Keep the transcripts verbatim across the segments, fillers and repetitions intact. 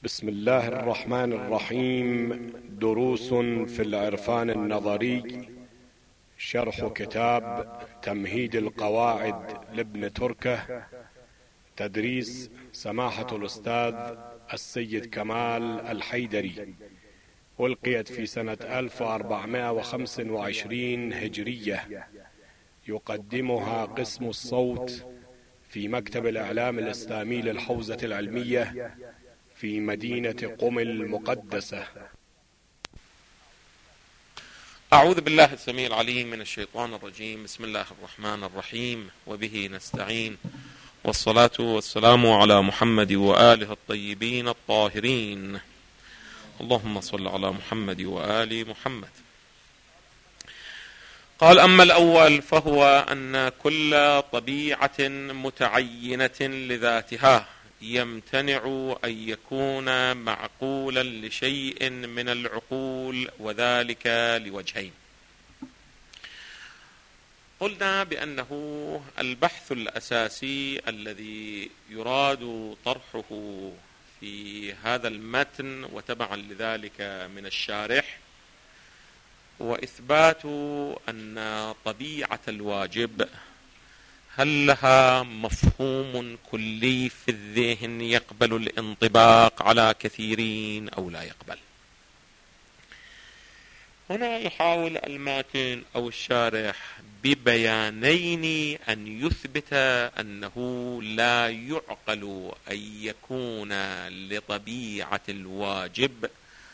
بسم الله الرحمن الرحيم. دروس في العرفان النظري، شرح كتاب تمهيد القواعد لابن تركه، تدريس سماحة الأستاذ السيد كمال الحيدري، ألقيت في سنة ألف وأربعمائة وخمسة وعشرين هجرية. يقدمها قسم الصوت في مكتب الإعلام الإسلامي للحوزة العلمية في مدينة قم المقدسة. أعوذ بالله السميع العليم من الشيطان الرجيم. بسم الله الرحمن الرحيم، وبه نستعين، والصلاة والسلام على محمد وآله الطيبين الطاهرين. اللهم صل على محمد وآل محمد. قال: أما الأول فهو أن كل طبيعة متعينة لذاتها يمتنع أن يكون معقولا لشيء من العقول، وذلك لوجهين. قلنا بأنه البحث الأساسي الذي يراد طرحه في هذا المتن وتبعا لذلك من الشارح هو إثبات أن طبيعة الواجب هل لها مفهوم كلي في الذهن يقبل الانطباق على كثيرين أو لا يقبل. هنا يحاول الماتن أو الشارح ببيانين أن يثبت أنه لا يعقل أن يكون لطبيعة الواجب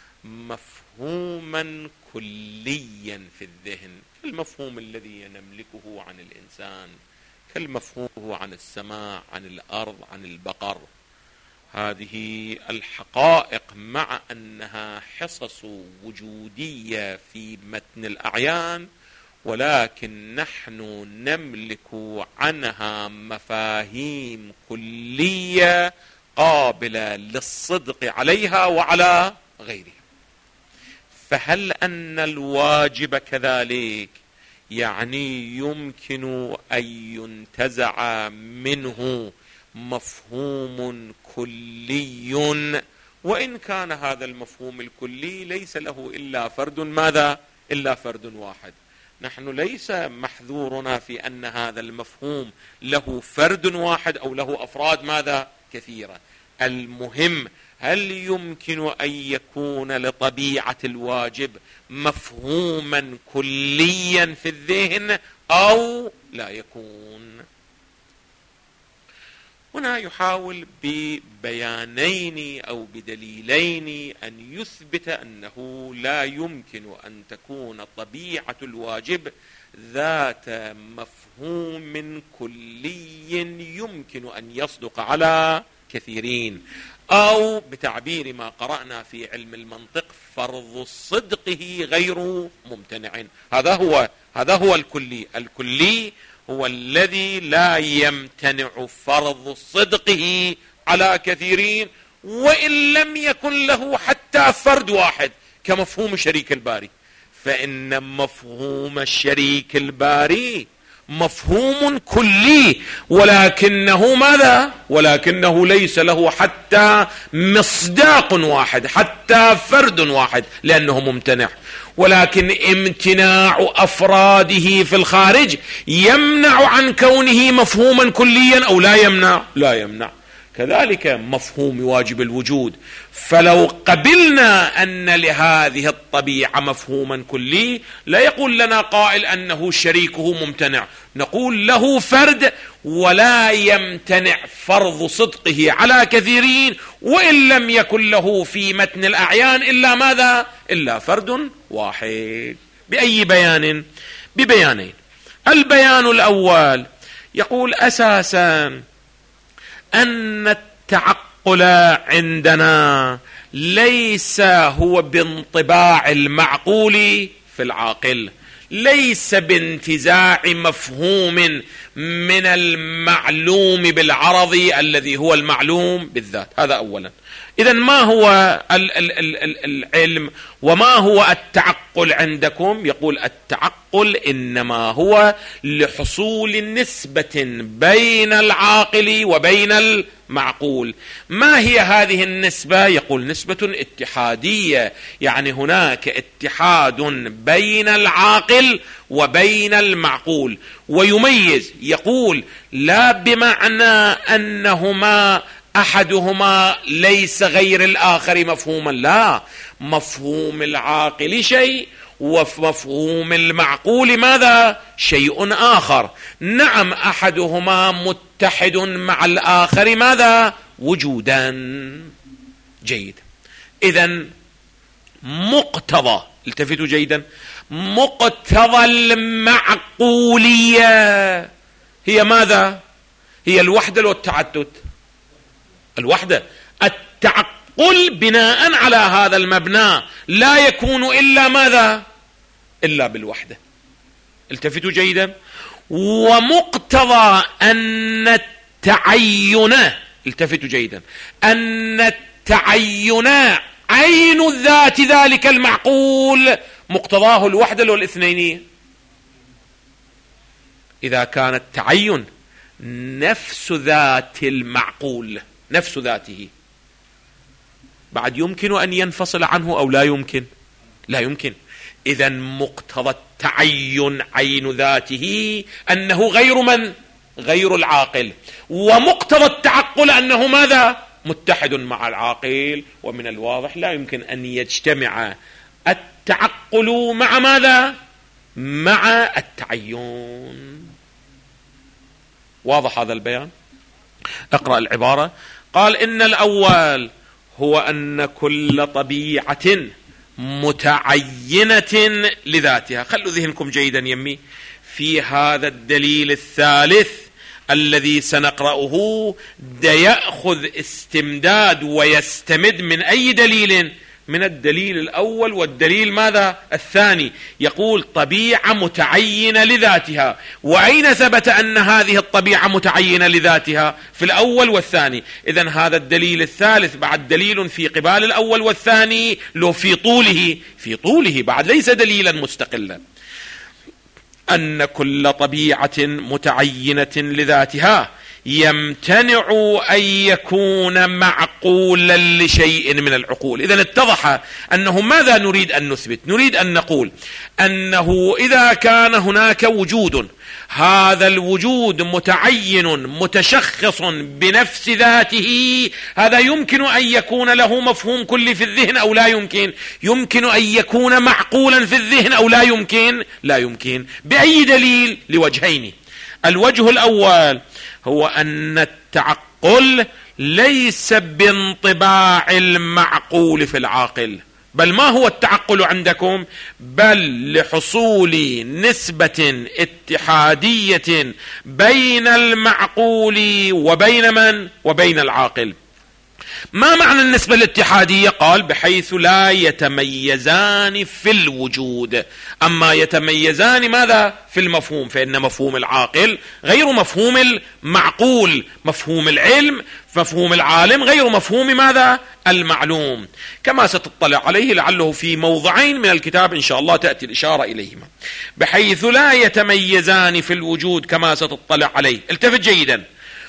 مفهوما كليا في الذهن، المفهوم الذي نملكه عن الإنسان، كالمفهوم عن السماء، عن الأرض، عن البقر. هذه الحقائق مع أنها حصص وجودية في متن الأعيان، ولكن نحن نملك عنها مفاهيم كلية قابلة للصدق عليها وعلى غيرها. فهل أن الواجب كذلك؟ يعني يمكن أن ينتزع منه مفهوم كلي، وإن كان هذا المفهوم الكلي ليس له إلا فرد ماذا؟ إلا فرد واحد. نحن ليس محذورنا في أن هذا المفهوم له فرد واحد أو له أفراد ماذا؟ كثيرة. المهم هل يمكن أن يكون لطبيعة الواجب مفهوما كليا في الذهن أو لا يكون؟ هنا يحاول ببيانين أو بدليلين أن يثبت أنه لا يمكن أن تكون طبيعة الواجب ذات مفهوم كلي يمكن أن يصدق على كثيرين، أو بتعبير ما قرأنا في علم المنطق فرض صدقه غير ممتنع. هذا هو هذا هو الكلي. الكلي هو الذي لا يمتنع فرض صدقه على كثيرين، وإن لم يكن له حتى فرد واحد، كمفهوم الشريك الباري. فإن مفهوم الشريك الباري مفهوم كلي، ولكنه ماذا؟ ولكنه ليس له حتى مصداق واحد، حتى فرد واحد، لأنه ممتنع. ولكن امتناع أفراده في الخارج يمنع عن كونه مفهوما كليا أو لا يمنع؟ لا يمنع. كذلك مفهوم واجب الوجود. فلو قبلنا أن لهذه الطبيعة مفهوما كلي، لا يقول لنا قائل أنه شريكه ممتنع، نقول له فرد ولا يمتنع فرض صدقه على كثيرين، وإن لم يكن له في متن الأعيان إلا ماذا؟ إلا فرد واحد. بأي بيان؟ ببيانين. البيان الأول يقول أساسا أن التعقل عندنا ليس هو بانطباع المعقول في العاقل، ليس بانتزاع مفهوم من المعلوم بالعرض الذي هو المعلوم بالذات. هذا أولا. إذن ما هو ال ال ال العلم وما هو التعقل عندكم؟ يقول التعقل إنما هو لحصول نسبة بين العاقل وبين المعقول. ما هي هذه النسبة؟ يقول نسبة اتحادية، يعني هناك اتحاد بين العاقل وبين المعقول. ويميز، يقول لا بمعنى أنهما أحدهما ليس غير الآخر مفهوما، لا، مفهوم العاقل شيء ومفهوم المعقول ماذا؟ شيء آخر. نعم أحدهما متحد مع الآخر ماذا؟ وجودا. جيد. إذن مقتضى، التفتوا جيدا، مقتضى المعقولية هي ماذا؟ هي الوحدة والتعدد. الوحدة. التعقل بناء على هذا المبنى لا يكون إلا ماذا؟ إلا بالوحدة. التفتوا جيدا. ومقتضى أن التعين، التفتوا جيدا، أن التعين عين ذات ذلك المعقول مقتضاه الوحدة والاثنينية. إذا كان التعين نفس ذات المعقول، نفس ذاته، بعد يمكن أن ينفصل عنه أو لا يمكن؟ لا يمكن. إذن مقتضى التعين عين ذاته أنه غير من؟ غير العاقل. ومقتضى التعقل أنه ماذا؟ متحد مع العاقل. ومن الواضح لا يمكن أن يجتمع التعقل مع ماذا؟ مع التعين. واضح هذا البيان؟ اقرأ العبارة. قال إن الأول هو أن كل طبيعة متعينة لذاتها. خلوا ذهنكم جيدا يمي في هذا الدليل الثالث الذي سنقرأه، دا يأخذ استمداد ويستمد من أي دليل؟ من الدليل الأول والدليل ماذا؟ الثاني. يقول طبيعة متعينة لذاتها. وأين ثبت أن هذه الطبيعة متعينة لذاتها؟ في الأول والثاني. إذن هذا الدليل الثالث بعد دليل في قبال الأول والثاني، لو في طوله، في طوله بعد ليس دليلا مستقلا. أن كل طبيعة متعينة لذاتها يمتنع أن يكون معقولا لشيء من العقول. إذن اتضح أنه ماذا نريد أن نثبت؟ نريد أن نقول أنه إذا كان هناك وجود، هذا الوجود متعين متشخص بنفس ذاته، هذا يمكن أن يكون له مفهوم كلي في الذهن أو لا يمكن؟ يمكن أن يكون معقولا في الذهن أو لا يمكن؟ لا يمكن. بأي دليل؟ لوجهين. الوجه الأول هو أن التعقل ليس بانطباع المعقول في العاقل، بل ما هو التعقل عندكم؟ بل لحصول نسبة اتحادية بين المعقول وبين من؟ وبين العاقل. ما معنى النسبة الاتحادية؟ قال بحيث لا يتميزان في الوجود، أما يتميزان ماذا؟ في المفهوم، فإن مفهوم العاقل غير مفهوم المعقول، مفهوم العلم مفهوم العالم غير مفهوم ماذا؟ المعلوم، كما ستطلع عليه لعله في موضعين من الكتاب إن شاء الله تأتي الإشارة إليهما. بحيث لا يتميزان في الوجود كما ستطلع عليه. التفت جيدا.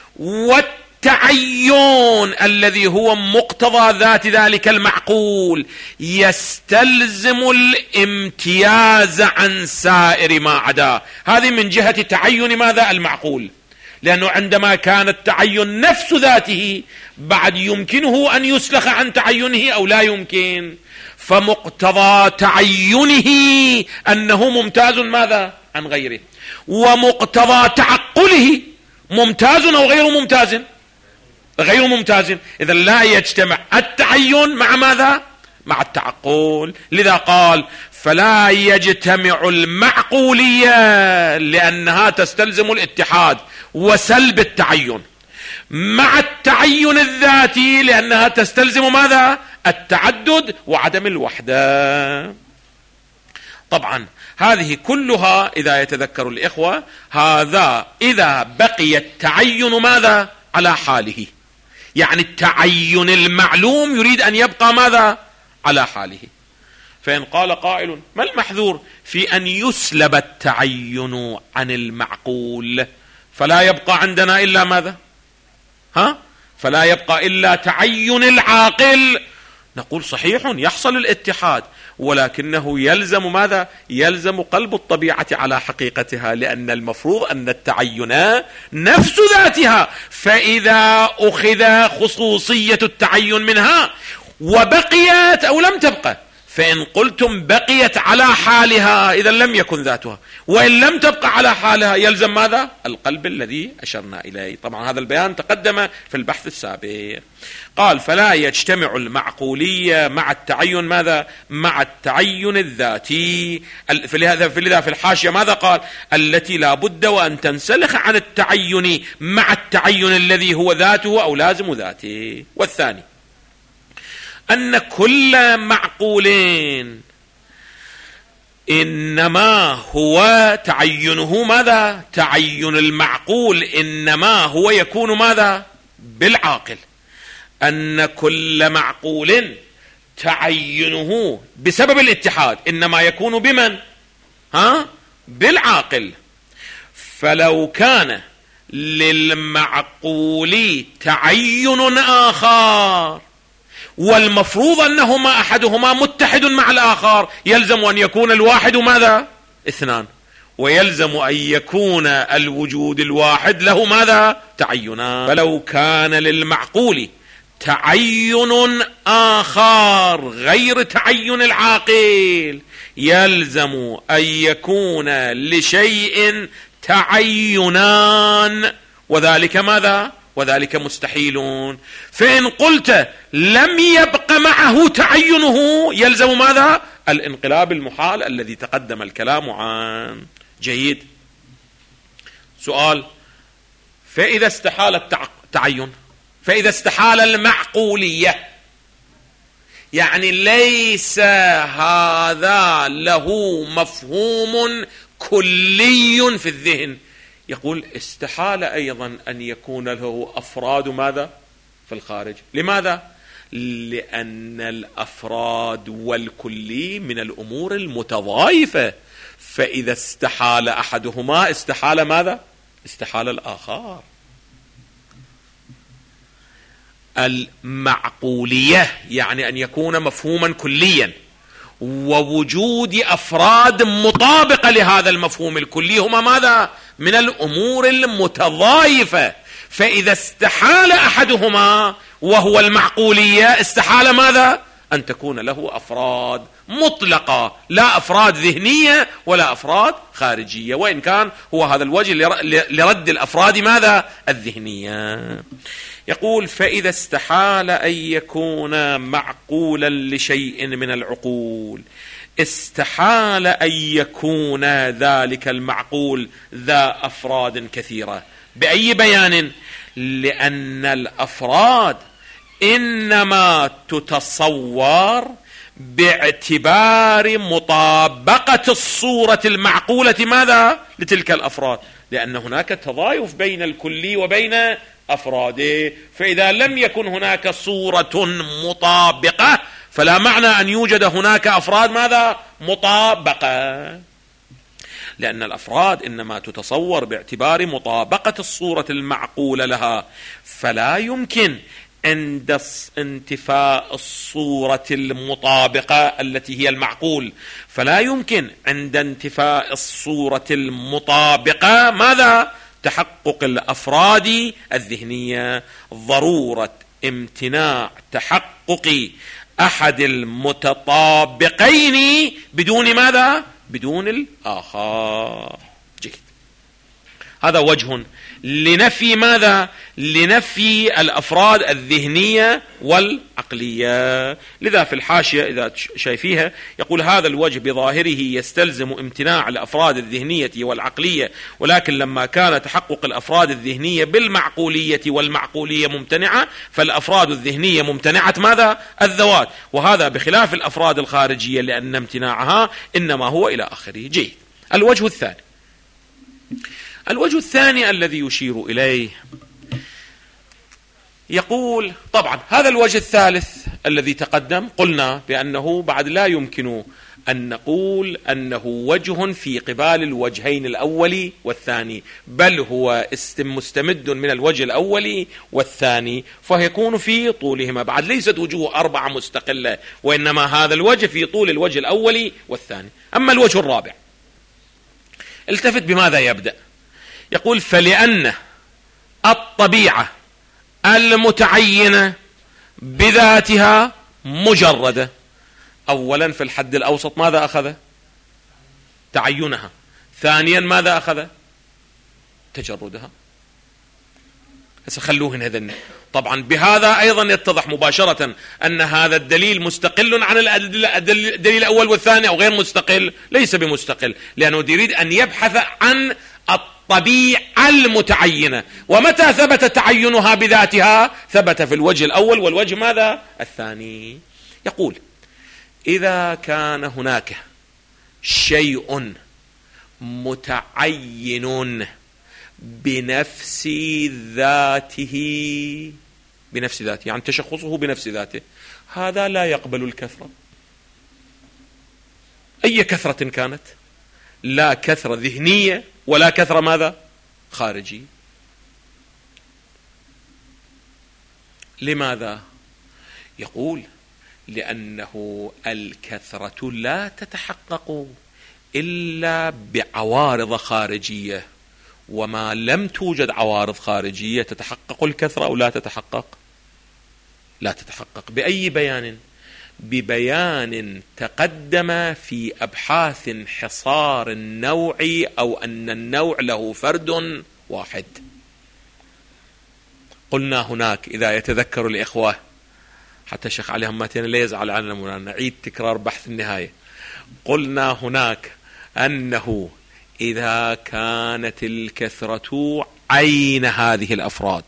والتعين الذي هو مقتضى ذات ذلك المعقول يستلزم الامتياز عن سائر ما عداه. هذه من جهة تعين ماذا؟ المعقول، لأنه عندما كان التعين نفس ذاته بعد يمكنه أن يسلخ عن تعينه أو لا يمكن، فمقتضى تعينه أنه ممتاز ماذا؟ عن غيره، ومقتضى تعقله ممتاز أو غير ممتاز؟ غير ممتاز. إذا لا يجتمع التعين مع ماذا؟ مع التعقل. لذا قال فلا يجتمع المعقولية لأنها تستلزم الاتحاد وسلب التعين مع التعين الذاتي لأنها تستلزم ماذا؟ التعدد وعدم الوحدة. طبعا هذه كلها إذا يتذكر الإخوة، هذا إذا بقي التعين ماذا على حاله، يعني التعين المعلوم يريد أن يبقى ماذا على حاله. فإن قال قائل ما المحذور في أن يسلب التعين عن المعقول، فلا يبقى عندنا إلا ماذا؟ ها؟ فلا يبقى إلا تعين العاقل. نقول صحيح يحصل الاتحاد، ولكنه يلزم ماذا؟ يلزم قلب الطبيعة على حقيقتها، لأن المفروض أن التعين نفس ذاتها، فإذا أخذ خصوصية التعين منها وبقيت أو لم تبقى، فإن قلتم بقيت على حالها إذا لم يكن ذاتها، وإن لم تبقى على حالها يلزم ماذا؟ القلب الذي أشرنا إليه. طبعا هذا البيان تقدم في البحث السابق. قال فلا يجتمع المعقولية مع التعين ماذا؟ مع التعين الذاتي. في لهذا في لذا في الحاشية ماذا قال؟ التي لا بد وأن تنسلخ عن التعين مع التعين الذي هو ذاته أو لازم ذاته. والثاني أن كل معقولين إنما هو تعينه ماذا؟ تعين المعقول إنما هو يكون ماذا؟ بالعاقل. أن كل معقول تعينه بسبب الاتحاد إنما يكون بمن؟ ها؟ بالعاقل. فلو كان للمعقول تعين آخر والمفروض أنهما أحدهما متحد مع الآخر، يلزم أن يكون الواحد ماذا؟ اثنان، ويلزم أن يكون الوجود الواحد له ماذا؟ تعينان. فلو كان للمعقول تعين آخر غير تعين العاقل يلزم أن يكون لشيء تعينان، وذلك ماذا؟ وذلك مستحيل. فإن قلت لم يبق معه تعينه يلزم ماذا؟ الانقلاب المحال الذي تقدم الكلام عنه. جيد. سؤال: فإذا استحال التعين، فإذا استحال المعقولية، يعني ليس هذا له مفهوم كلي في الذهن، يقول استحال أيضا أن يكون له أفراد ماذا؟ في الخارج. لماذا؟ لأن الأفراد والكلي من الأمور المتضايفة، فإذا استحال أحدهما استحال ماذا؟ استحال الآخر. المعقولية يعني أن يكون مفهوما كليا، ووجود أفراد مطابقة لهذا المفهوم الكلي هما ماذا؟ من الأمور المتضايفة، فإذا استحال أحدهما وهو المعقولية استحال ماذا؟ أن تكون له أفراد مطلقة، لا أفراد ذهنية ولا أفراد خارجية، وإن كان هو هذا الوجه لرد الأفراد ماذا؟ الذهنية. يقول فإذا استحال أن يكون معقولا لشيء من العقول استحال أن يكون ذلك المعقول ذا أفراد كثيرة. بأي بيان؟ لأن الأفراد إنما تتصور باعتبار مطابقة الصورة المعقولة ماذا؟ لتلك الأفراد، لأن هناك تضايف بين الكلي وبين أفراده، فإذا لم يكن هناك صورة مطابقة فلا معنى أن يوجد هناك أفراد ماذا؟ مطابقة، لأن الأفراد إنما تتصور باعتبار مطابقة الصورة المعقولة لها، فلا يمكن عند انتفاء الصورة المطابقة التي هي المعقول، فلا يمكن عند انتفاء الصورة المطابقة ماذا؟ تحقق الأفراد الذهنية. ضرورة امتناع تحقق أحد المتطابقين بدون ماذا؟ بدون الآخر. جيد. هذا وجه لنفي ماذا؟ لنفي الأفراد الذهنية والعقلية. والعقلية. لذا في الحاشية إذا شايفيها يقول هذا الوجه بظاهره يستلزم امتناع الأفراد الذهنية والعقلية، ولكن لما كان تحقق الأفراد الذهنية بالمعقولية والمعقولية ممتنعة فالأفراد الذهنية ممتنعة ماذا؟ الذوات، وهذا بخلاف الأفراد الخارجية لأن امتناعها إنما هو إلى آخره. جيد. الوجه الثاني الوجه الثاني الذي يشير إليه يقول طبعا هذا الوجه الثالث الذي تقدم قلنا بأنه بعد لا يمكن أن نقول أنه وجه في قبال الوجهين الأول والثاني، بل هو مستمد من الوجه الأول والثاني، فيكون في طولهما. بعد ليست وجوه أربعة مستقلة، وإنما هذا الوجه في طول الوجه الأول والثاني. أما الوجه الرابع التفت بماذا يبدأ؟ يقول فلأن الطبيعة المتعينة بذاتها مجردة. أولا في الحد الأوسط ماذا أخذ؟ تعينها. ثانيا ماذا أخذ؟ تجردها. خلوهن هذن. طبعا بهذا أيضا يتضح مباشرة أن هذا الدليل مستقل عن الدليل الأول والثاني أو غير مستقل. ليس بمستقل، لأنه يريد أن يبحث عن الطبيعة المتعينة. ومتى ثبت تعينها بذاتها؟ ثبت في الوجه الأول والوجه ماذا؟ الثاني. يقول إذا كان هناك شيء متعين بنفس ذاته، بنفس ذاته يعني تشخصه بنفس ذاته، هذا لا يقبل الكثرة، أي كثرة كانت، لا كثرة ذهنية ولا كثرة ماذا؟ خارجية. لماذا؟ يقول لأنه الكثرة لا تتحقق إلا بعوارض خارجية، وما لم توجد عوارض خارجية تتحقق الكثرة أو لا تتحقق؟ لا تتحقق. بأي بيان؟ ببيان تقدم في أبحاث حصار النوع، أو أن النوع له فرد واحد. قلنا هناك إذا يتذكر الإخوة، حتى الشيخ علي هماتين لا يزعل عننا نعيد تكرار بحث النهاية، قلنا هناك أنه إذا كانت الكثرة عين هذه الأفراد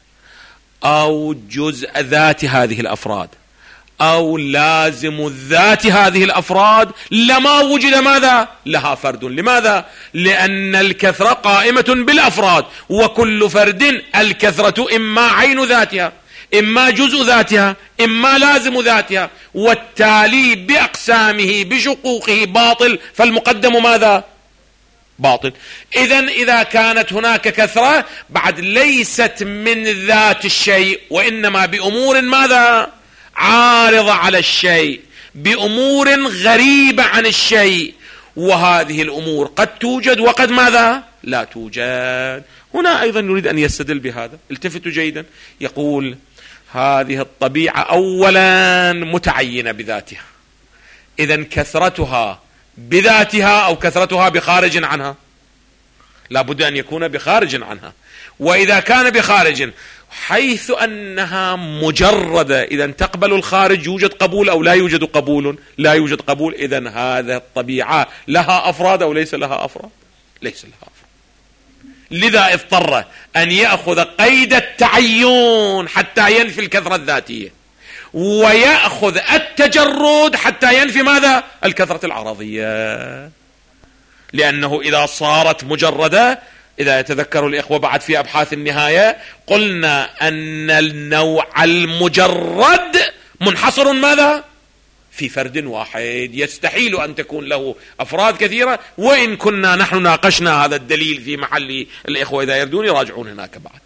أو جزء ذات هذه الأفراد أو لازم ذات هذه الأفراد لما وجد ماذا؟ لها فرد. لماذا؟ لأن الكثرة قائمة بالأفراد، وكل فرد الكثرة إما عين ذاتها إما جزء ذاتها إما لازم ذاتها، والتالي بأقسامه بشقوقه باطل، فالمقدم ماذا؟ باطل. إذن إذا كانت هناك كثرة بعد ليست من ذات الشيء، وإنما بأمور ماذا؟ عارضة على الشيء، بأمور غريبة عن الشيء، وهذه الأمور قد توجد وقد ماذا؟ لا توجد. هنا أيضا يريد أن يستدل بهذا. التفتوا جيدا. يقول هذه الطبيعة أولا متعينة بذاتها، إذن كثرتها بذاتها أو كثرتها بخارج عنها؟ لا بد أن يكون بخارج عنها. وإذا كان بخارج حيث أنها مجردة، إذن تقبل الخارج، يوجد قبول أو لا يوجد قبول؟ لا يوجد قبول. إذن هذا الطبيعة لها أفراد أو ليس لها أفراد؟ ليس لها أفراد. لذا اضطر أن يأخذ قيد التعين حتى ينفي الكثرة الذاتية، ويأخذ التجرد حتى ينفي ماذا؟ الكثرة العرضية. لأنه إذا صارت مجردة، إذا يتذكر الإخوة بعد في أبحاث النهاية قلنا أن النوع المجرد منحصر ماذا؟ في فرد واحد، يستحيل أن تكون له أفراد كثيرة، وإن كنا نحن ناقشنا هذا الدليل في محل الإخوة إذا يردون يراجعون هناك بعد،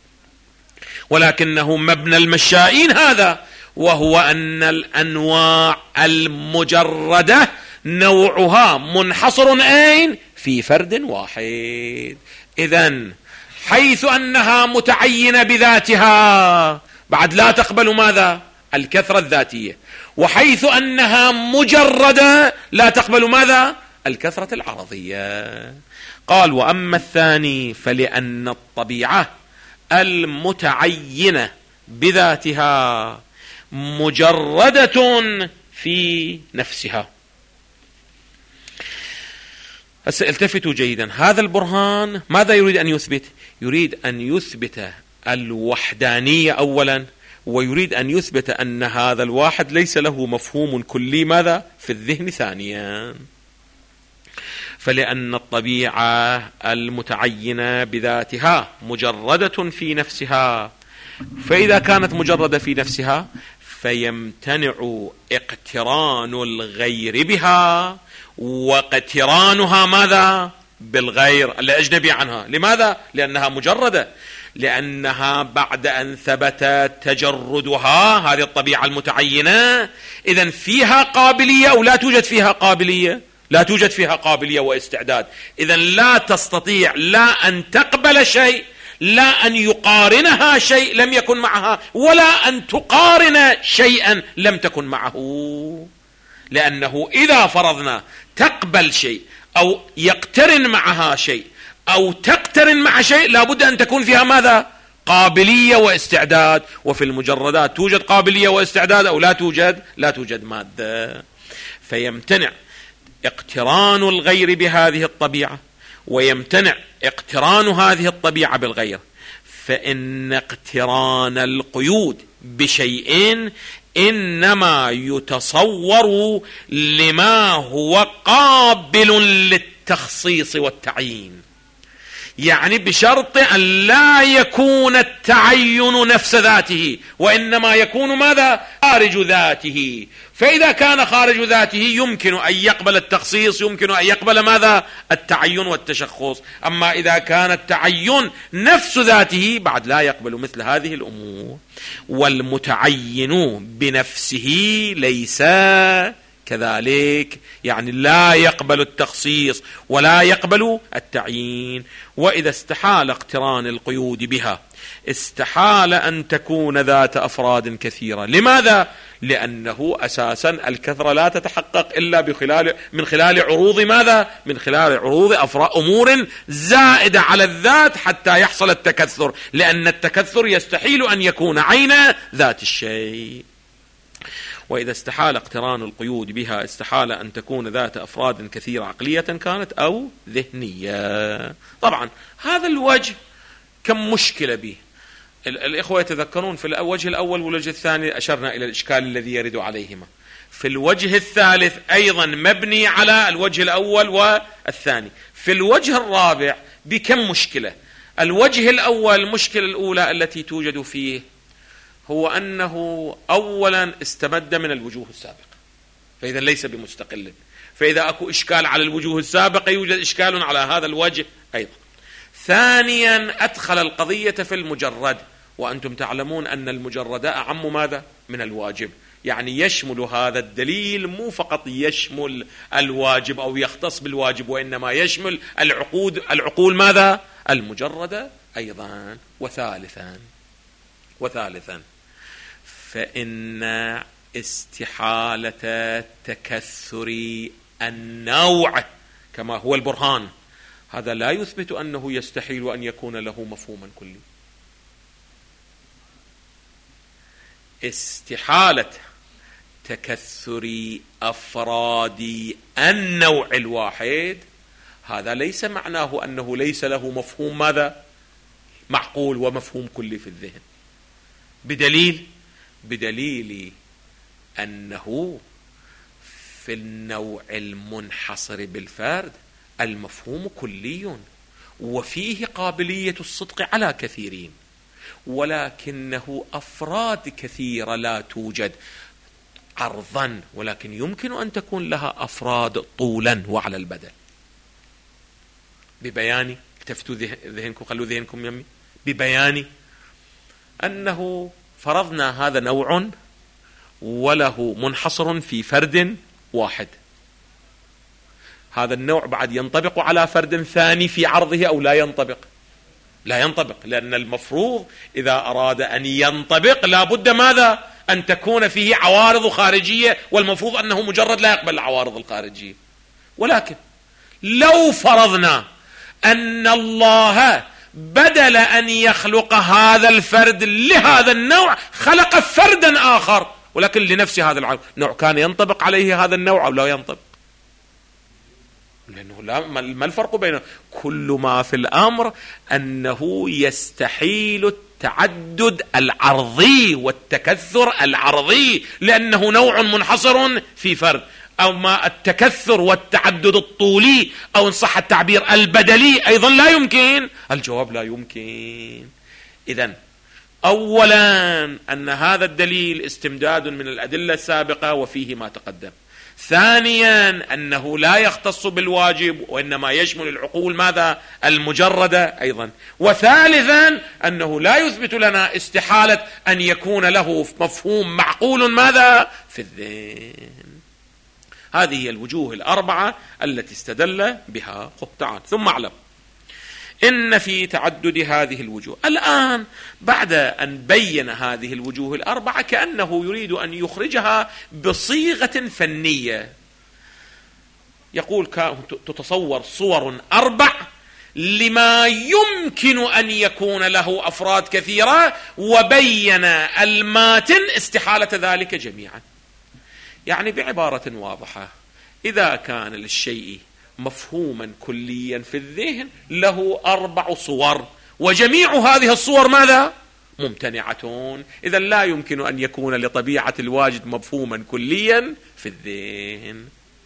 ولكنه مبنى المشائين هذا، وهو أن الأنواع المجردة نوعها منحصر أين؟ في فرد واحد. إذن حيث أنها متعينة بذاتها بعد لا تقبل ماذا؟ الكثرة الذاتية، وحيث أنها مجردة لا تقبل ماذا؟ الكثرة العرضية. قال وأما الثاني فلأن الطبيعة المتعينة بذاتها مجردة في نفسها. هسه التفتوا جيدا، هذا البرهان ماذا يريد أن يثبت؟ يريد أن يثبت الوحدانية أولا، ويريد أن يثبت أن هذا الواحد ليس له مفهوم كلي ماذا في الذهن ثانيا. فلأن الطبيعة المتعينة بذاتها مجردة في نفسها، فإذا كانت مجردة في نفسها فيمتنع اقتران الغير بها واقترانها ماذا بالغير الأجنبي عنها. لماذا؟ لأنها مجردة، لأنها بعد أن ثبت تجردها هذه الطبيعة المتعينة إذن فيها قابلية أو لا توجد فيها قابلية؟ لا توجد فيها قابلية واستعداد. إذن لا تستطيع لا أن تقبل شيء، لا أن يقارنها شيء لم يكن معها، ولا أن تقارن شيئا لم تكن معه. لأنه إذا فرضنا تقبل شيء أو يقترن معها شيء أو تقترن مع شيء لابد أن تكون فيها ماذا؟ قابلية واستعداد. وفي المجردات توجد قابلية واستعداد أو لا توجد؟ لا توجد مادة. فيمتنع اقتران الغير بهذه الطبيعة ويمتنع اقتران هذه الطبيعة بالغير. فإن اقتران القيود بشيء إنما يتصور لما هو قابل للتخصيص والتعيين، يعني بشرط أن لا يكون التعين نفس ذاته، وإنما يكون ماذا؟ خارج ذاته. فإذا كان خارج ذاته يمكن أن يقبل التخصيص، يمكن أن يقبل ماذا؟ التعين والتشخص. أما إذا كان التعين نفس ذاته بعد لا يقبل مثل هذه الأمور. والمتعين بنفسه ليس كذلك، يعني لا يقبل التخصيص ولا يقبل التعيين. وإذا استحال اقتران القيود بها استحال أن تكون ذات أفراد كثيرة. لماذا؟ لأنه أساسا الكثرة لا تتحقق إلا بخلال من خلال عروض ماذا؟ من خلال عروض أفراد أمور زائدة على الذات حتى يحصل التكثر، لأن التكثر يستحيل أن يكون عين ذات الشيء. وإذا استحال اقتران القيود بها استحال أن تكون ذات أفراد كثيرة عقلية كانت أو ذهنية. طبعا هذا الوجه كم مشكلة به. الإخوة يتذكرون في الوجه الأول والوجه الثاني أشرنا إلى الإشكال الذي يرد عليهما. في الوجه الثالث أيضا مبني على الوجه الأول والثاني. في الوجه الرابع بكم مشكلة. الوجه الأول المشكلة الأولى التي توجد فيه هو أنه أولا استمد من الوجوه السابقة، فإذا ليس بمستقل. فإذا أكو إشكال على الوجوه السابقة يوجد إشكال على هذا الوجه أيضا. ثانيا أدخل القضية في المجرد، وأنتم تعلمون أن المجرد أعم ماذا؟ من الواجب. يعني يشمل هذا الدليل مو فقط يشمل الواجب أو يختص بالواجب، وإنما يشمل العقود العقول ماذا؟ المجردة أيضا. وثالثا وثالثا فإن استحالة تكثر النوع كما هو البرهان هذا لا يثبت أنه يستحيل أن يكون له مفهوما كلي. استحالة تكثر أفراد النوع الواحد هذا ليس معناه أنه ليس له مفهوم ماذا؟ معقول ومفهوم كلي في الذهن. بدليل بدليل أنه في النوع المنحصر بالفرد المفهوم كلي وفيه قابلية الصدق على كثيرين، ولكنه أفراد كثيرة لا توجد عرضا، ولكن يمكن أن تكون لها أفراد طولا وعلى البدل. ببيان اكتفتوا ذهنكم، خلوا ذهنكم يمي. ببيان أنه فرضنا هذا نوع وله منحصر في فرد واحد، هذا النوع بعد ينطبق على فرد ثاني في عرضه أو لا ينطبق؟ لا ينطبق، لأن المفروض إذا أراد أن ينطبق لا بد ماذا؟ أن تكون فيه عوارض خارجية، والمفروض أنه مجرد لا يقبل العوارض الخارجية. ولكن لو فرضنا أن الله بدل أن يخلق هذا الفرد لهذا النوع خلق فردا آخر، ولكن لنفس هذا النوع كان ينطبق عليه هذا النوع أو لا ينطبق؟ لأنه لا، ما الفرق بينه؟ كل ما في الأمر أنه يستحيل التعدد العرضي والتكثر العرضي، لأنه نوع منحصر في فرد. أو ما التكثر والتعدد الطولي أو إن صح التعبير البدلي أيضا لا يمكن. الجواب لا يمكن. إذن أولا أن هذا الدليل استمداد من الأدلة السابقة وفيه ما تقدم. ثانيا أنه لا يختص بالواجب وإنما يشمل العقول ماذا؟ المجردة أيضا. وثالثا أنه لا يثبت لنا استحالة أن يكون له مفهوم معقول ماذا؟ في الذهن. هذه هي الوجوه الأربعة التي استدل بها. تعال ثم اعلم إن في تعدد هذه الوجوه. الآن بعد أن بين هذه الوجوه الأربعة كأنه يريد أن يخرجها بصيغة فنية. يقول تتصور صور أربع لما يمكن أن يكون له أفراد كثيرة، وبين الماتن استحالة ذلك جميعا. يعني بعبارة واضحة، إذا كان للشيء مفهوما كليا في الذهن له أربع صور، وجميع هذه الصور ماذا؟ ممتنعة. إذا لا يمكن أن يكون لطبيعة الواجد مفهوما كليا في الذهن.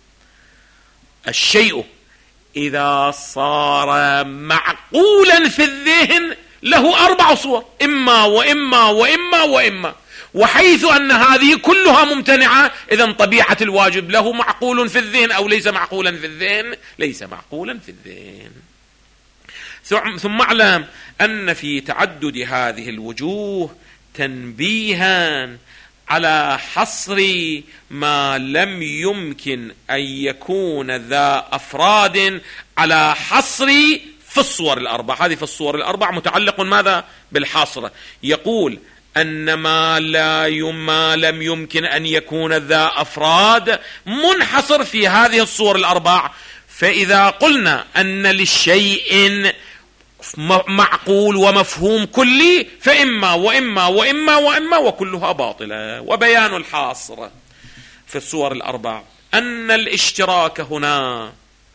الشيء إذا صار معقولا في الذهن له أربع صور، إما وإما وإما وإما. وحيث أن هذه كلها ممتنعة، إذن طبيعة الواجب له معقول في الذهن أو ليس معقولا في الذهن؟ ليس معقولا في الذهن. ثم اعلم أن في تعدد هذه الوجوه تنبيها على حصر ما لم يمكن أن يكون ذا أفراد على حصر في الصور الأربع. هذه في الصور الأربع متعلق ماذا؟ بالحاصرة. يقول أن ما, لا يم ما لم يمكن أن يكون ذا أفراد منحصر في هذه الصور الأربع. فإذا قلنا أن للشيء معقول ومفهوم كلي فإما وإما وإما وإما وكلها باطلة. وبيان الحاصر في الصور الأربع أن الاشتراك هنا،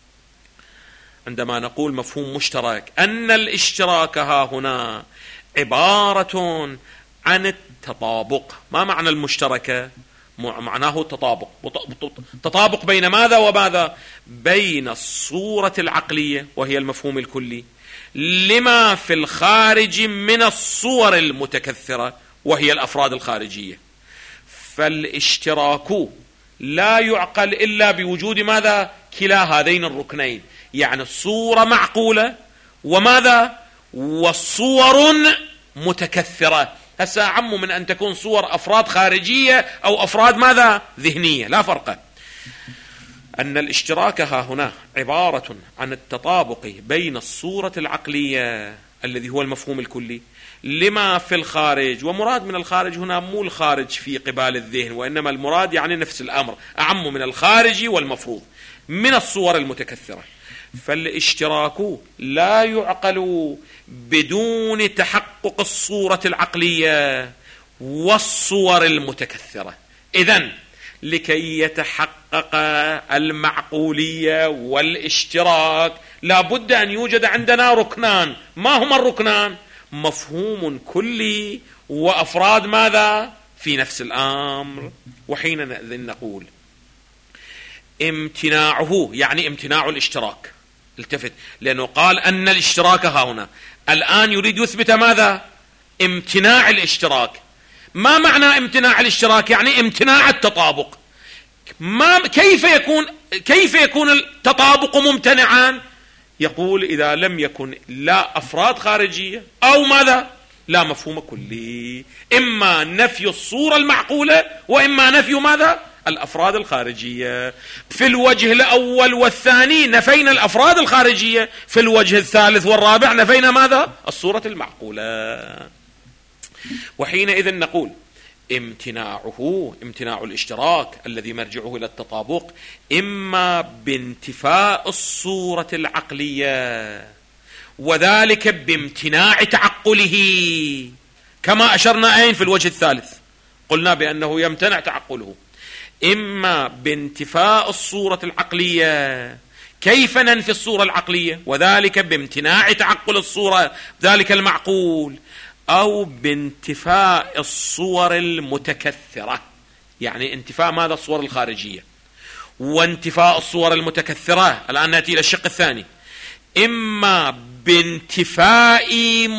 عندما نقول مفهوم مشترك، أن الاشتراك ها هنا عبارة عن التطابق. ما معنى المشتركة؟ معناه التطابق. تطابق بين ماذا وماذا؟ بين الصورة العقلية وهي المفهوم الكلي لما في الخارج من الصور المتكثرة وهي الأفراد الخارجية. فالاشتراك لا يعقل إلا بوجود ماذا؟ كلا هذين الركنين، يعني الصورة معقولة وماذا؟ والصور متكثرة. هسا أعم من أن تكون صور أفراد خارجية أو أفراد ماذا؟ ذهنية، لا فرق. أن الاشتراك ها هنا عبارة عن التطابق بين الصورة العقلية الذي هو المفهوم الكلي لما في الخارج. ومراد من الخارج هنا مو الخارج في قبال الذهن، وإنما المراد يعني نفس الأمر، أعم من الخارج والمفروض من الصور المتكثرة. فالاشتراك لا يعقل بدون تحقق الصورة العقلية والصور المتكثرة. إذن لكي يتحقق المعقولية والاشتراك لا بد أن يوجد عندنا ركنان. ما هما الركنان؟ مفهوم كلي وأفراد ماذا؟ في نفس الأمر. وحينئذ نقول امتناعه يعني امتناع الاشتراك. التفت، لأنه قال أن الاشتراك ها هنا، الآن يريد يثبت ماذا؟ امتناع الاشتراك. ما معنى امتناع الاشتراك؟ يعني امتناع التطابق. ما كيف يكون كيف يكون التطابق ممتنعا؟ يقول إذا لم يكن لا أفراد خارجية أو ماذا؟ لا مفهوم كلي. إما نفي الصورة المعقولة وإما نفي ماذا؟ الأفراد الخارجية. في الوجه الأول والثاني نفينا الأفراد الخارجية، في الوجه الثالث والرابع نفينا ماذا؟ الصورة المعقولة. وحينئذ نقول امتناعه امتناع الاشتراك الذي مرجعه إلى إما بانتفاء الصورة العقلية وذلك بامتناع تعقله، كما أشرنا أين في الوجه الثالث قلنا بأنه يمتنع تعقله، إما بانتفاء الصورة العقلية. كيف ننفي الصورة العقلية؟ وذلك بامتناع تعقل الصورة ذلك المعقول، أو بانتفاء الصور المتكثرة. يعني انتفاء ماذا؟ الصور الخارجية وانتفاء الصور المتكثرة. الآن نأتي إلى الشق الثاني، إما بانتفاء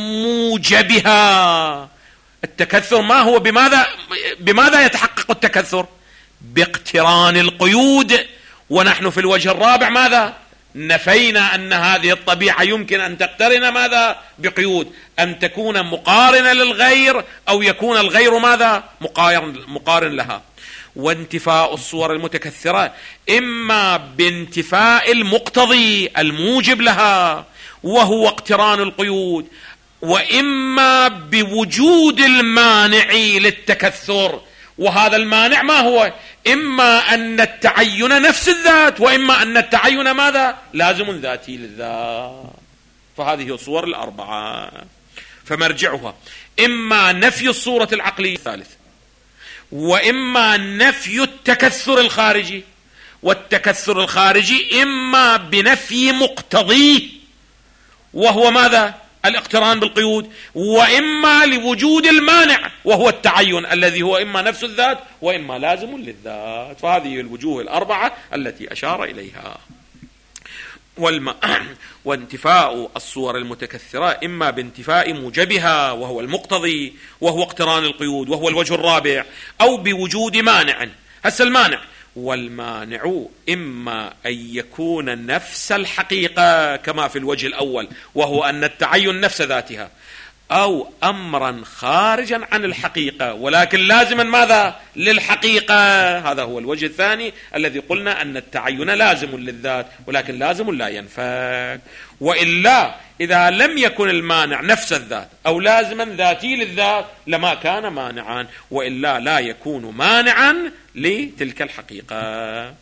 موجبها. التكثر ما هو؟ بماذا بماذا يتحقق التكثر؟ باقتران القيود. ونحن في الوجه الرابع ماذا؟ نفينا أن هذه الطبيعة يمكن أن تقترن ماذا؟ بقيود، أن تكون مقارنة للغير أو يكون الغير ماذا؟ مقارن, مقارن لها. وانتفاء الصور المتكثرة إما بانتفاء المقتضي الموجب لها وهو اقتران القيود، وإما بوجود المانع للتكثر. وهذا المانع ما هو؟ إما أن التعين نفس الذات، وإما أن التعين ماذا؟ لازم ذاتي للذات. فهذه الصور الأربعة. فمرجعها إما نفي الصورة العقلية الثالث، وإما نفي التكثر الخارجي. والتكثر الخارجي إما بنفي مقتضيه وهو ماذا؟ الاقتران بالقيود، وإما لوجود المانع وهو التعين الذي هو إما نفس الذات وإما لازم للذات. فهذه الوجوه الأربعة التي أشار إليها. والم... وانتفاء الصور المتكثرة إما بانتفاء موجبها وهو المقتضي وهو اقتران القيود وهو الوجه الرابع، أو بوجود مانع. هسه المانع، والمانع إما أن يكون نفس الحقيقة كما في الوجه الأول وهو أن التعين نفس ذاتها، أو أمرا خارجا عن الحقيقة ولكن لازما ماذا؟ للحقيقة. هذا هو الوجه الثاني الذي قلنا أن التعين لازم للذات ولكن لازم لا ينفك. وإلا إذا لم يكن المانع نفس الذات أو لازما ذاتي للذات لما كان مانعا، وإلا لا يكون مانعا لتلك الحقيقة.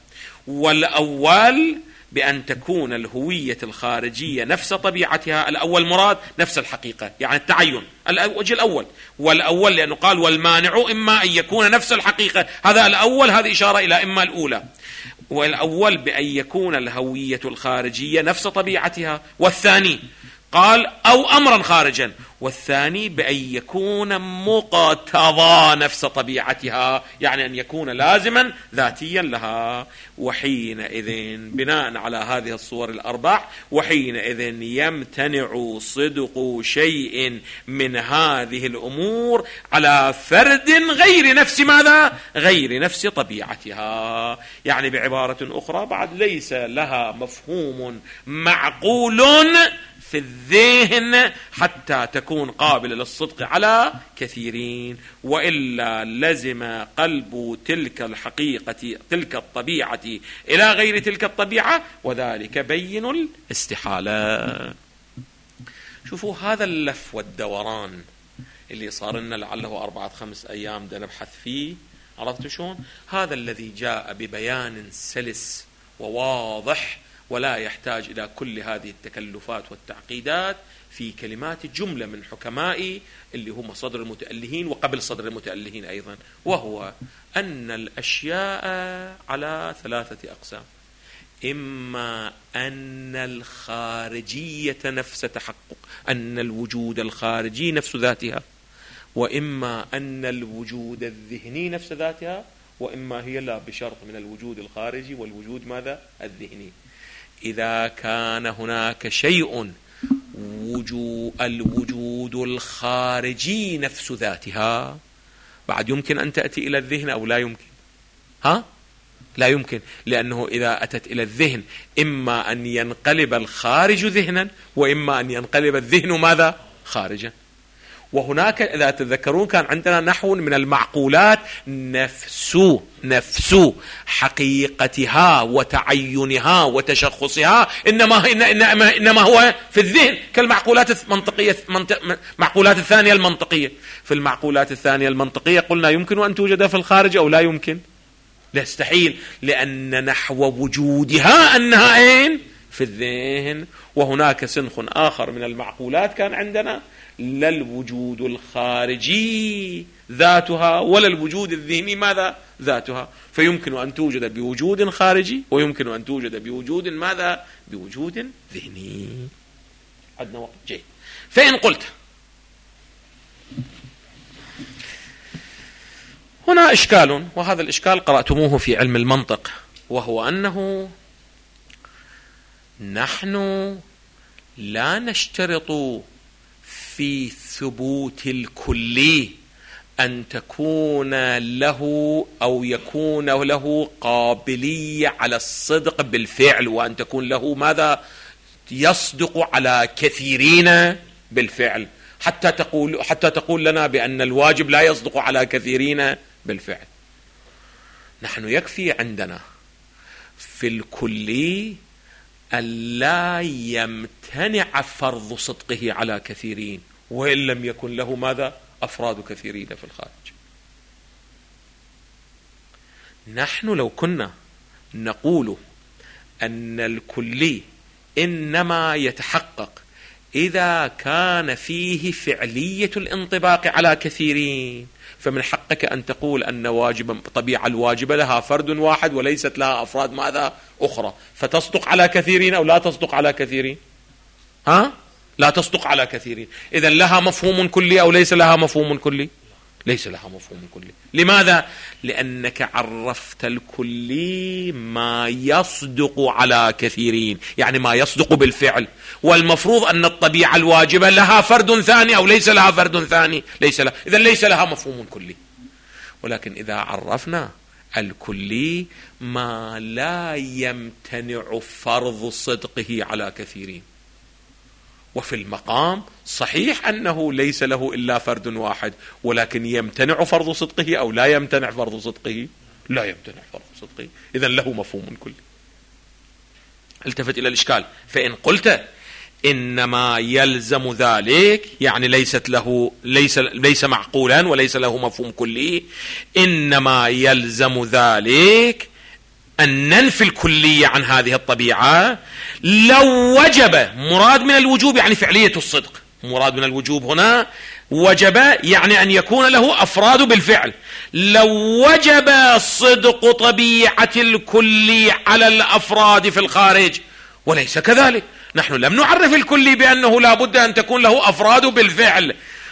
والأول بأن تكون الهوية الخارجية نفس طبيعتها. الأول مراد نفس الحقيقة، يعني التعين، الوجه الأول. والأول لأنه قال والمانع إما أن يكون نفس الحقيقة، هذا الأول، هذه إشارة إلى إما الأولى. والأول بأن يكون الهوية الخارجية نفس طبيعتها، والثاني قال أو أمرا خارجا، والثاني بأن يكون مقتضى نفس طبيعتها، يعني أن يكون لازما ذاتيا لها. وحينئذ بناء على هذه الصور الأربع وحينئذ يمتنع صدق شيء من هذه الأمور على فرد غير نفس ماذا؟ غير نفس طبيعتها. يعني بعبارة أخرى بعد ليس لها مفهوم معقول في الذهن حتى تكون قابلة للصدق على كثيرين، وإلا لزم قلب تلك الحقيقة تلك الطبيعة إلى غير تلك الطبيعة، وذلك بين الاستحالة. شوفوا هذا اللف والدوران اللي صار لنا لعله أربعة خمس أيام دا نبحث فيه، عرفتوا شون؟ هذا الذي جاء ببيان سلس وواضح ولا يحتاج إلى كل هذه التكلفات والتعقيدات في كلمات جملة من حكمائي اللي هم صدر المتألهين وقبل صدر المتألهين أيضا، وهو أن الأشياء على ثلاثة أقسام: إما أن الخارجية نفس تحقق، أن الوجود الخارجي نفس ذاتها، وإما أن الوجود الذهني نفس ذاتها، وإما هي لا بشرط من الوجود الخارجي والوجود ماذا؟ الذهني. إذا كان هناك شيء وجود الوجود الخارجي نفس ذاتها، بعد يمكن أن تأتي إلى الذهن أو لا يمكن؟ ها؟ لا يمكن، لأنه إذا أتت إلى الذهن إما أن ينقلب الخارج ذهنا وإما أن ينقلب الذهن ماذا؟ خارجا. وهناك إذا تذكرون كان عندنا نحو من المعقولات نفس نفس حقيقتها وتعينها وتشخصها إنما, إنما, إنما هو في الذهن، كالمعقولات المنطقية معقولات الثانية المنطقية. في المعقولات الثانية المنطقية قلنا يمكن أن توجد في الخارج أو لا يمكن؟ لا، يستحيل، لأن نحو وجودها أنها أين؟ في الذهن، وهناك سنخ آخر من المعقولات كان عندنا، لا الوجود الخارجي ذاتها ولا الوجود الذهني ماذا ذاتها، فيمكن أن توجد بوجود خارجي ويمكن أن توجد بوجود ماذا بوجود ذهني. عندنا وقت جيد. فإن قلت هنا إشكال، وهذا الإشكال قرأتموه في علم المنطق، وهو أنه نحن لا نشترط في ثبوت الكلي أن تكون له أو يكون له قابلية على الصدق بالفعل، وأن تكون له ماذا يصدق على كثيرين بالفعل، حتى تقول حتى تقول لنا بأن الواجب لا يصدق على كثيرين بالفعل. نحن يكفي عندنا في الكلي ألا يمتنع فرض صدقه على كثيرين، وإن لم يكن له ماذا أفراد كثيرين في الخارج. نحن لو كنا نقول أن الكلي إنما يتحقق إذا كان فيه فعلية الانطباق على كثيرين، فمن حقك أن تقول أن واجب طبيعة الواجبة لها فرد واحد وليست لها أفراد ماذا أخرى، فتصدق على كثيرين أو لا تصدق على كثيرين؟ ها؟ لا تصدق على كثيرين. إذن لها مفهوم كلي أو ليس لها مفهوم كلي؟ ليس لها مفهوم كلي. لماذا؟ لأنك عرفت الكلي ما يصدق على كثيرين، يعني ما يصدق بالفعل، والمفروض أن الطبيعة الواجبة لها فرد ثاني أو ليس لها فرد ثاني، ليس لها، إذن ليس لها مفهوم كلي. ولكن إذا عرفنا الكلي ما لا يمتنع فرض صدقه على كثيرين، وفي المقام صحيح أنه ليس له إلا فرد واحد، ولكن يمتنع فرض صدقه أو لا يمتنع فرض صدقه؟ لا يمتنع فرض صدقه، إذن له مفهوم كلي. التفت إلى الإشكال. فإن قلت إنما يلزم ذلك، يعني ليست له ليس ليس معقولا وليس له مفهوم كلي، إنما يلزم ذلك أن ننفي الكلية عن هذه الطبيعة. لو وجب، مراد من الوجوب يعني فعلية الصدق، مراد من الوجوب هنا وجب يعني أن يكون له أفراد بالفعل. لو وجب صدق طبيعة الكلي على الأفراد في الخارج، وليس كذلك، نحن لم نعرف الكلي بأنه لا بد أن تكون له أفراد بالفعل،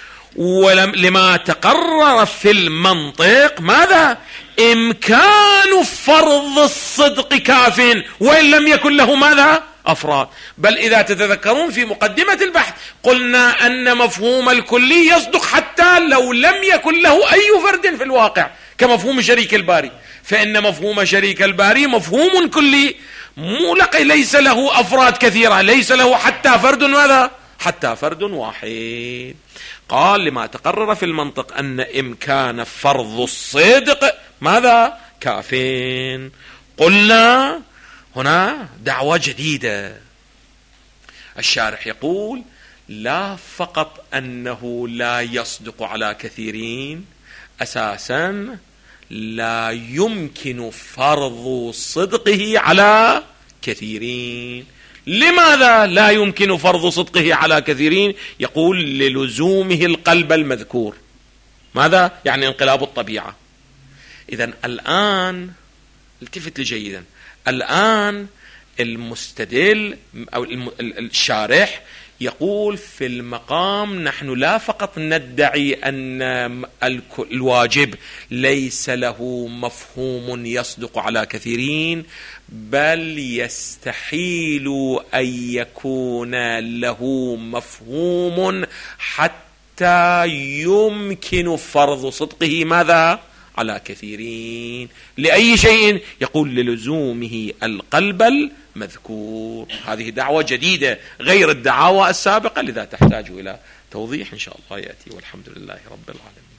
ولما تقرر في المنطق ماذا؟ إمكان فرض الصدق كاف وإن لم يكن له ماذا؟ أفراد. بل إذا تتذكرون في مقدمة البحث قلنا أن مفهوم الكلي يصدق حتى لو لم يكن له أي فرد في الواقع، كمفهوم شريك الباري، فإن مفهوم شريك الباري مفهوم كلي مولق، ليس له أفراد كثيرة، ليس له حتى فرد ماذا؟ حتى فرد واحد. قال لما تقرر في المنطق أن إمكان فرض الصدق ماذا؟ كافين. قلنا هنا دعوة جديدة. الشارح يقول لا فقط أنه لا يصدق على كثيرين، أساسا لا يمكن فرض صدقه على كثيرين. لماذا لا يمكن فرض صدقه على كثيرين؟ يقول للزومه القلب المذكور. ماذا؟ يعني انقلاب الطبيعة. إذن الآن التفت لي جيدا، الآن المستدل أو الشارح يقول في المقام نحن لا فقط ندعي أن الواجب ليس له مفهوم يصدق على كثيرين، بل يستحيل أن يكون له مفهوم حتى يمكن فرض صدقه ماذا؟ على كثيرين. لأي شيء؟ يقول للزومه القلب المذكور. هذه دعوة جديدة غير الدعاوى السابقة، لذا تحتاج إلى توضيح إن شاء الله يأتي، والحمد لله رب العالمين.